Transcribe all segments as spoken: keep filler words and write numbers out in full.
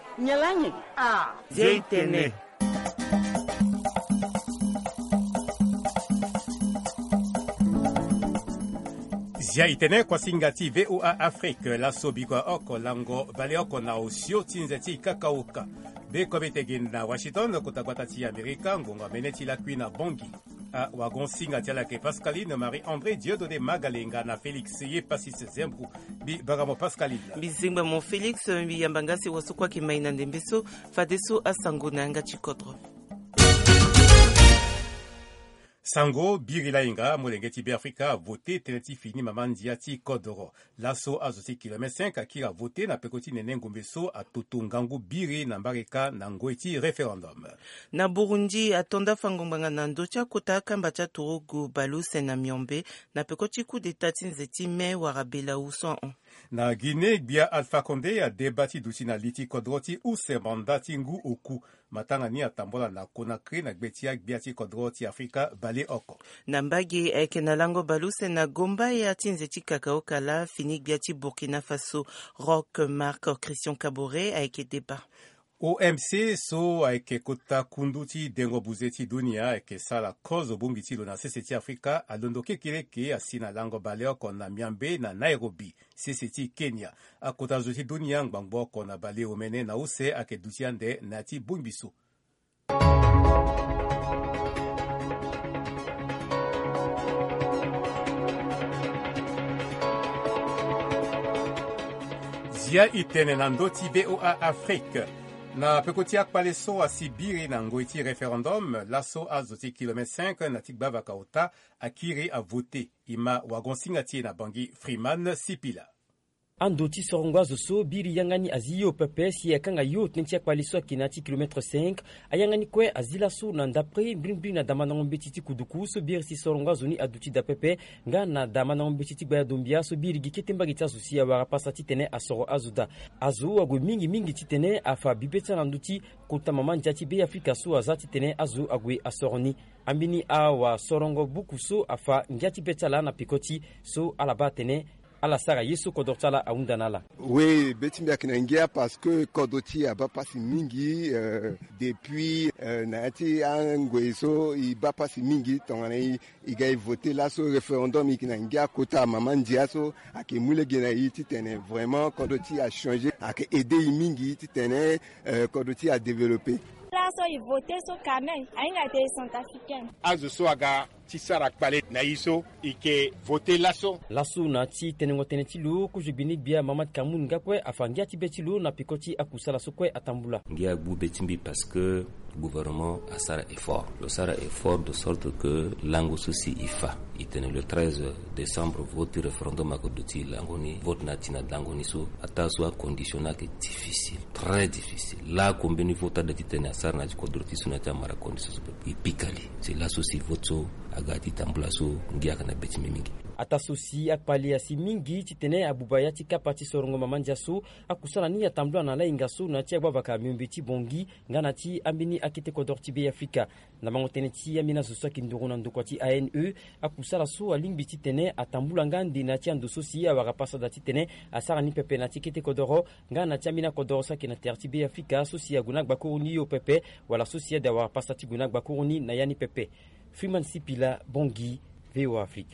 Nyalanyi. Ah, Zeitene. Zia itene kwa singati V O A Afrique la sobigwa oko lango bale oko na osio tinzeti kakauka. Beko betegen na Washington kutakwatati Amerika ngonga meneti la kuina bongi. A wagon singati la ke Pascaline Marie-André Dieudonné Magalenga na Félix Ye Passis Zembru bi bagamo Pascaline. Bizimba mon Félix mbi yambangasi wasukwa kimaina ndembeso fadeso asango na nga chikodro. Sango birila inga molengeti be Afrika voté teneti fini mamandi ati kodoro. Laso azosi kilomètre cinq akira voté na pekoti nene ngombeso a totongangu biri na mbareka na ngoeti référendum. Na Burundi atonda fangombanga na ndocha kota kamba cha Togo baluse na Miombe na pekoti coup d'état tinzeti me warabela u cent un. Na Guinée bia Alpha Condé a debati duti na liti kodroti ou se mandati ngu oku. Matanga ni atambola na Conakry na gbetia biati kodroti Afrika bale oko. Na mbagi eke na lango baluse na gomba ya tinzeti kakao kala fini biati Burkina Faso Rock Marc Christian Caboret a eke deba. O M C so aike kota kunduti dengo buzeti dunia aike sala kozo bungiti lo na seseti Afrika alondoke kireke asina lango baleo kona Miambe na Nairobi seseti Kenya akota zuti dunia ngbangbo kona bale omene na use ake dutiande nati bumbisu. Zia itene nandoti V O A Afrique. Na pekoti akpale so a Sibiri na ngoiti référendum, laso a zoti kilomètre cinq na tikba vakaota akiri a voté. Ima wagon singati na bangi Freeman Sipila. Andoti sorongwazo so biri yangani aziyo pepe si yakanga yo tenti akpale so kinati kilomètre cinq ayangani kwe azila so na ndapre brin na damana ngombetiti kuduku so biri si sorongwazo ni aduti da pepe nga na damana ngombetiti baya dombia so biri giketemba gita susi ya warapasa titene asoro azuda azu wago mingi mingi titene afa bibeta na nduti kota mama njati be Afrika so azati titene azu agwe asoroni ambini awa sorongo buku so afa njati betala na pikoti so alaba tene ala sara yesu kodortala aundanala. Oui, betimbi akinangia parce que kodoti aba pasi mingi euh, depuis euh, naati angweso iba pasi mingi tongana iga voter là so référendum ikinangia kota mamandia so akemule gena yiti tene vraiment kodoti a changé ak aider mingi tene euh, kodoti a développer. Là so il voter so kamen ainga te centrafricaine. Azu so aga tisara kpale na iso ike voter laso laso na ti tenengo tenetilu kujibini bia mamad kamun ngakwe afangia ti betilu na pikoti akusala sokwe atambula ngia bu betimbi parce que gouvernement a sara effort le sara effort de sorte que lango souci ifa itene le treize décembre vote référendum akodoti langoni vote natina langoni so ataso a conditionnel que difficile très difficile là combien vote de titene sara na kodroti sunata mara condition pikali c'est la souci vote agati tambula so ngia kana beti mingi atasosi akpali asi mingi titene abubaya tika pati sorongo mamanja so akusala ni atambula na lainga so na tia baba ka mimbeti bongi ngana ti ambini akite kodorti be Afrika na mangotene ti amina so so kinduruna ndokwati A N E akusala so alingbi titene atambula ngandi na tia ndoso si awaka pasa da titene asara ni pepe na tikete kodoro ngana tia mina kodoro sa kina terti be Afrika so si aguna bakoni yo pepe wala so si da wa pasa ti guna bakoni na yani pepe. Freeman Sipila, Bongi, V O A Afrique.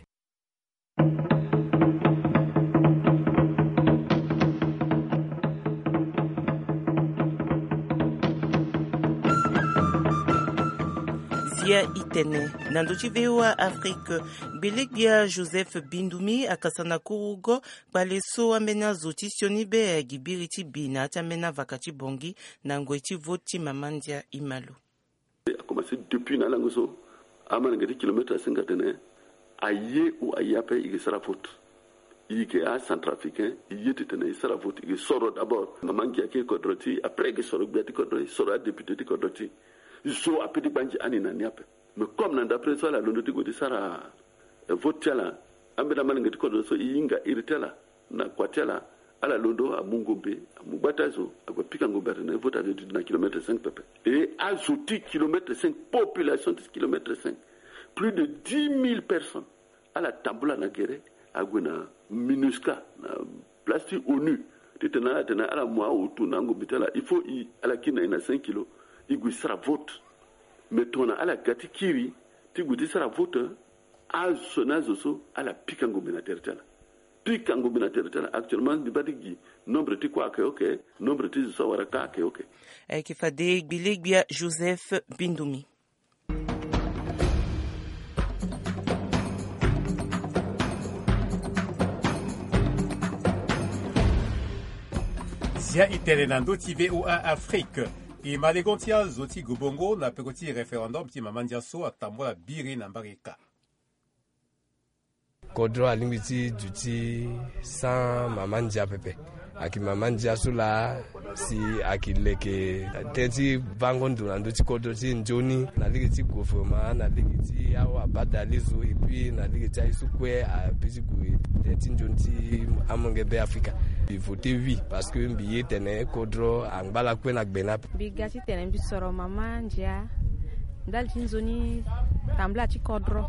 Zia itene nandochi V O A Afrique Belegia Joseph Bindumi akasana kurugo baleso amena zoti sioni be gibiriti bina tamena vakati bongi nangoiti voti mamandia imalu. A commencé depuis na langoso amana ngati kilomètre cinquante aye ou ayape il sera faute il que a centrafricain il était tene il sera faute il sort d'abord maman qui a qui kodroti après que sort biati kodroti sort député de kodroti il so a petit banji anina niape mais comme nan d'après ça la londoti ko di sara vote là ambeda man ngati kodroti so inga iritela na kwatela ala londo a mungombe a mubatazo a pika ngombe na vote avec na kilomètre cinq pepe et ajouter kilomètre cinq population de kilomètre cinq plus de dix mille personnes à la Tambula na guerre à Guna MINUSCA na plastique ONU titana tana ala moi ou tout nango bitala il faut i ala kina ina cinq kilos i gu sera vote metona ala gati kiri ti gu ti sera vote a sonazo so ala pikango binatere tala pikango binatere tala actuellement di badigi nombre ti kwa ke okay nombre ti so wara ka ke okay ay ki fade Bilegbia Joseph Bindoumi. Zia itele na ndoti V O A Afrique i malegontia zoti gubongo na pekoti referendum ti mamandia so atambola biri na mbarika. Kodro alingwiti duti sans mamandia pepe. Aki mamandia so la si aki leke tenti vangondo na ndoti kodro ti njoni na ligiti gouvernement na ligiti awa badalizo et puis na ligiti isukwe a pisiku tenti njoni ti amongebe Africa. Il faut oui parce que mbiye tene kodro angbala kwe na gbena bigati tene bisoro mama njia ndal tinzoni tambla ti kodro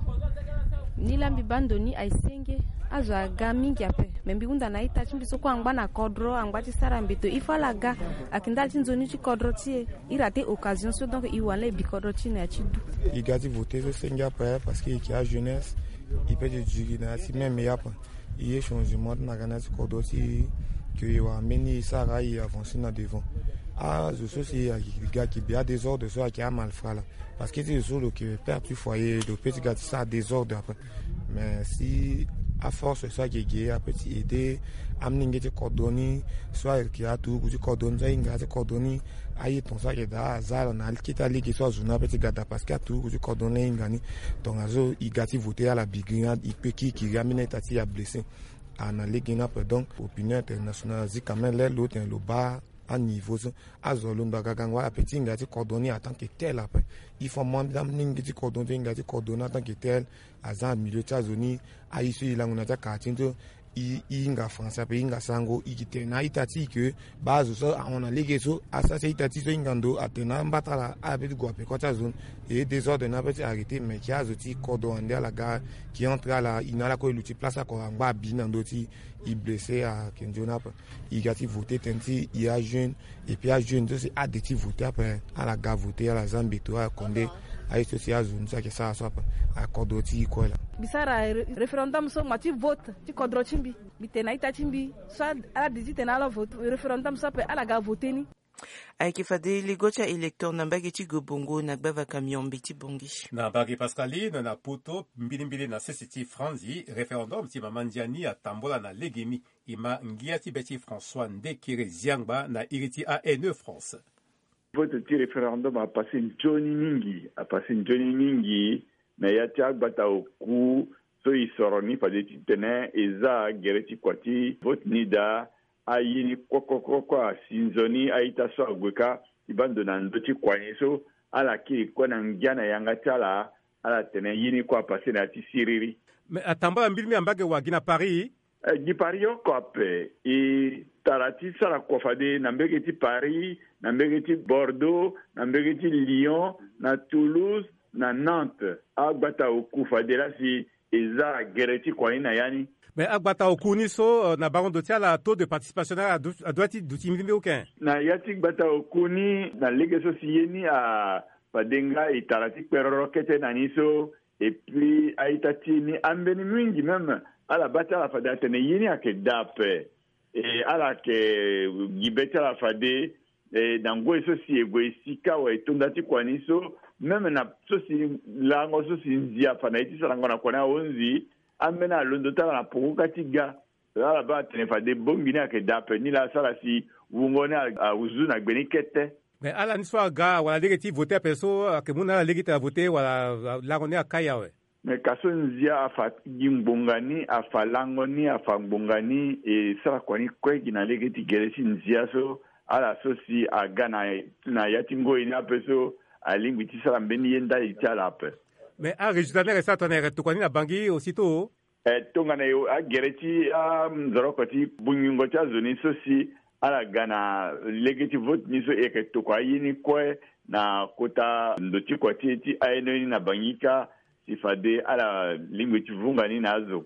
ni lambi bandoni aisenge azwa ga mingi ape membi unda na ita chimbiso kwa angba na kodro angba ti sara mbeto ifala ga akindal tinzoni ti kodro ti irate occasion so donc i wala bi kodro ti na ti du igati voter so senga pa parce que il y a jeunesse il peut du na si même ya pa il y a changement na gana ti kodro ti que y a meni sara y avancer na devant ah je sais si il gars qui bien désordre soit qui a mal fait là parce que c'est sur le que perd du foyer de petit gars ça désordre après mais si à force ça qui est à petit aider amener des coordonnées soit qui a tout qui coordonne ça inga des coordonnées aïe ton ça qui da zala na qui t'a lié soit journal petit gars parce que tout qui coordonne ingani donc azo il gâti voter à la bigrade il peut qui qui ramène tati à blessé en alléguant donc opinion internationale zi quand même l'autre le bas à niveau à zolunda gagangwa petit ngati coordonné en tant que tel après il faut même d'amener ngati coordonné ngati coordonné en tant que tel à za milieu tazoni à ici là on a ta katinto i inga français pe inga sango ikite na itati que base so on a légué so à ça c'est itati so ingando atena mbatala a petit go pe kota zone et désordre na petit arrêté mais qui a zoti coordonné à la gare qui entre à la inala ko luti place ko ngba binando ti i blessé à Kenjona il gati voter tenti il y a jeune et puis à jeune c'est a de ti voter après à la gare voter à la Zambito à Condé à ici à zone ça que ça soit à Kodoti quoi là bisara référendum so mati vote ti kodro chimbi bitena ita chimbi soit ala dizite na la vote référendum so pe ala ga voter ni ay ki fade ligocha électeur na mbagi ti gobongo na gbava camion biti bongi na mbagi Pascaline na poto mbilimbili na sesiti franzi référendum ti mamandiani atambola na legemi ima ngia ti beti François Ndekire Ziangba na iriti A N E France. Vote ti référendum a passé une Johnny Mingi a passé une Johnny Mingi mais ya ti agbata oku so i soro ni fade ti tene eza gere ti kwati vote nida ayini kokokoko sinzoni aita so agweka ibando na ndoti kwani so ala ki kona ngiana yanga tala ala tene yini kwa passé na ti siriri mais atamba mbilimi ambage wagina Paris eh, di Paris yo kope e tarati sara kofade na mbege ti Paris na mbege ti Bordeaux na mbege ti Lyon na Toulouse na Nantes agbata okufa de la si eza gereti kwa ina yani mais agbata okuni so na baron dotia la taux de participation à doiti douti mille aucun na yati gbata okuni na lege so siyeni a padenga itarati peroro kete na niso et puis aitati ni ambeni mingi même ala bata la fada tene yini ake dape et ala ke gibeta la fade e dango so si egoisika wa itondati kwa niso même na so si lango so si nzia fana iti salango na kona onzi amena londo tala na pokuka tiga la ba tenefa de bombina ke dape ni la sala si wungona a uzu na gbenikete mais ala ni so ga wala legiti voter peso ke muna legiti a voter wala lango akaya we mais kaso nzia afa gimbongani afa lango ni afa mbongani e sala kwani kwegi na legiti geresi nzia so ala so si aga na na yatingo ina peso alingwiti sala mbeni yenda itala pe mais a résultat ne resta tonere to kwani na bangi aussitôt eh tonga na a gereti a mzorokoti bunyungo cha zoni so si ala gana legiti vote ni so e ke to kwa yini kwe na kota ndoti kwati ti aeno ni na bangika sifade ala lingwiti vunga ni na zo kwe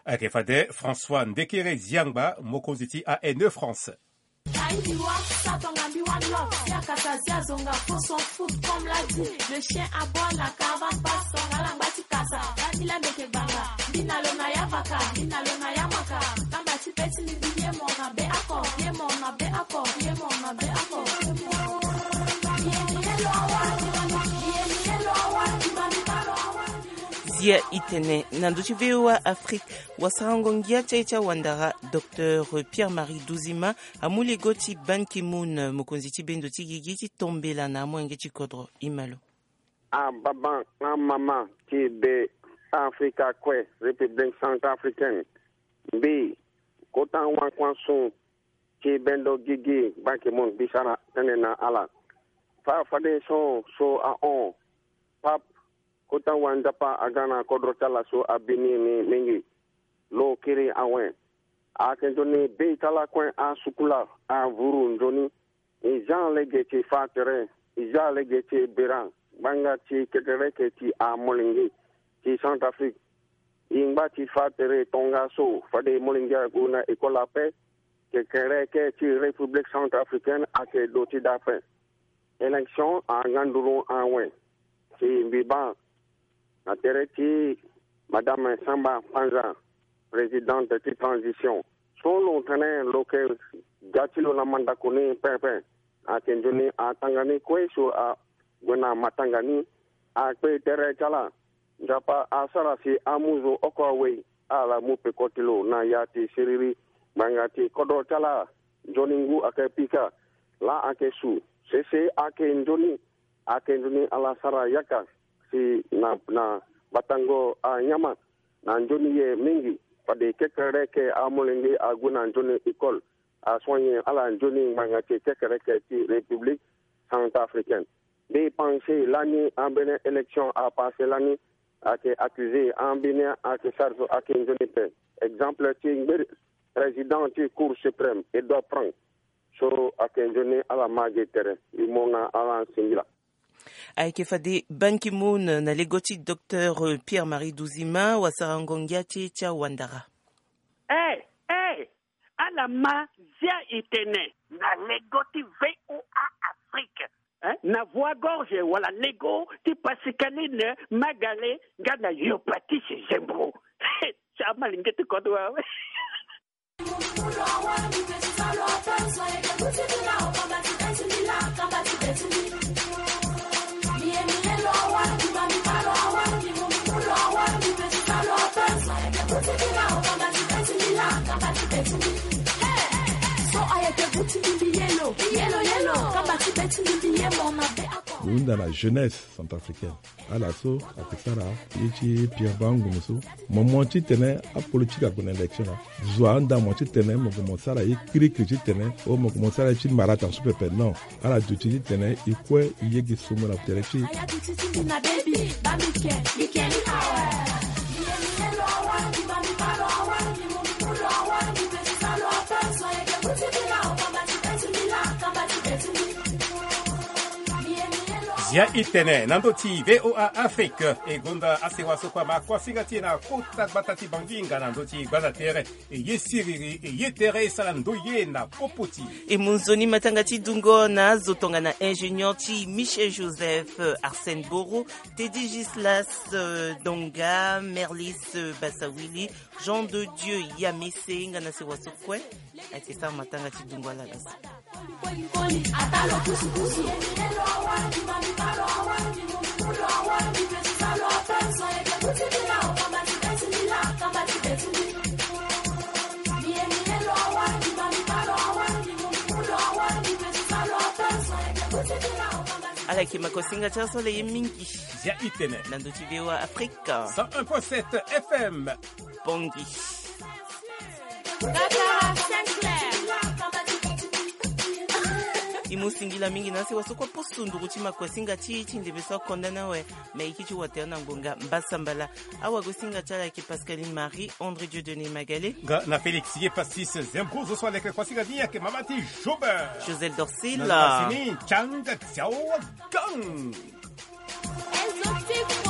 akefade François Ndekere Ziangba mokonziti A N E France. Le chien aboie, la caravane passe, son galang bati kasa, Daniela meke banga, Dina lona ya vaka, Dina lona ya maka, Kamba si peti ni biye mona be ako, ye mona be ako, ye mona be ako. Zia itene nanduchi vewa Afrique wasarangongia checha wandara Docteur Pierre-Marie Douzima amuli goti Ban Ki-moon mukonziti bendo tigigiti tombela na mwenge chikodro imalo. Ah baba ah mama qui be Africa kwe République centrafricaine bi kotan wan kwanson qui bendo gigi Ban Ki-moon bisara tenena ala fa fade so so a on pap kotan wan dapa agana kodro tala so abini ni mingi lo kiri awen a kenjoni be tala kwen a sukula a vuru njoni i jan lege ti fatere i jan lege ti beran banga ti ketereke ti a molingi ti Centrafrique ingba ti fatere tonga so fade molingi guna ekola pe ketereke ti République centrafricaine a ke doti dafe élection a nganduru awen ti biban na tereti Madame Samba Panza, présidente de transition. Son longtemps local, Gatilo la mandakoni pepe, a Kenjoni a Tangani Kweso a Gwena Matangani, a Kwe Tere Chala, Japa a Sarasi Amuzo Okaway, a la Mupe Kotilo, na Yati Siriri, Mangati Kodo Chala, Joningu Akepika, La Akesu, Sese Ake Njoni, Ake Njoni ala Sara Yaka, si na na batango a nyama na njoni ye mingi pade kekereke a molengi a guna njoni école a soigner ala njoni mangati kekereke ti République centrafricaine. Des pensées l'année en bénin élection a passé l'année a été accusé en bénin a été chargé a été njoni pe. Exemple ti président ti Cour suprême Edouard Frank so a été njoni ala magétere imona ala singila. Aike fade Ban Ki-moon na legoti Docteur Pierre-Marie Douzima wasarangongia checha wandara. Eh, eh, alama zia itene na legoti V O A Afrique. Eh? Na voix gorge wala lego ti pasikaline magale gana yopati se zembro. Chama lingete kodwa. Nous, dans la jeunesse centrafricaine, à l'assaut, à Texara, Ichi, Pierre Bangoumoussou, mon monti tenait à politique à une élection. Zoanda, monti tenait, mon commençara, il crie que tu tenais, oh, mon commençara, il marate en super non. À la duty tenait, il quoi, il y a qui somme la téléphone. Zia itene nandoti V O A Afrique e gonda asewa sokwa makwa singati na kota batati banginga nandoti gwanatere e yesiriri e yetere salandoye na popoti e munzoni matangati dungo na zotonga na ingénieur ti Michel Joseph Arsène Boro Teddy Gislas Donga Merlis Basawili Jean de Dieu Yamese ngana sewa sokwe ati sa matangati dungo la das ala ki makosinga cha sole yemingi zia itene nando tivewa Afrika cent un point sept F M Bongi imusingila mingi nasi wasokwa posundu kuchima kwa singa chichi ndibeswa kondana we meikichi waterna ngonga mbasambala awa gosinga chala ki Pascaline Marie André Dieudonné Magalé na Félix ye pastis zembruzo so leke kwa singa dia ke mamati Joubert Joselle Dorsil na sini changa xiao gang Exotique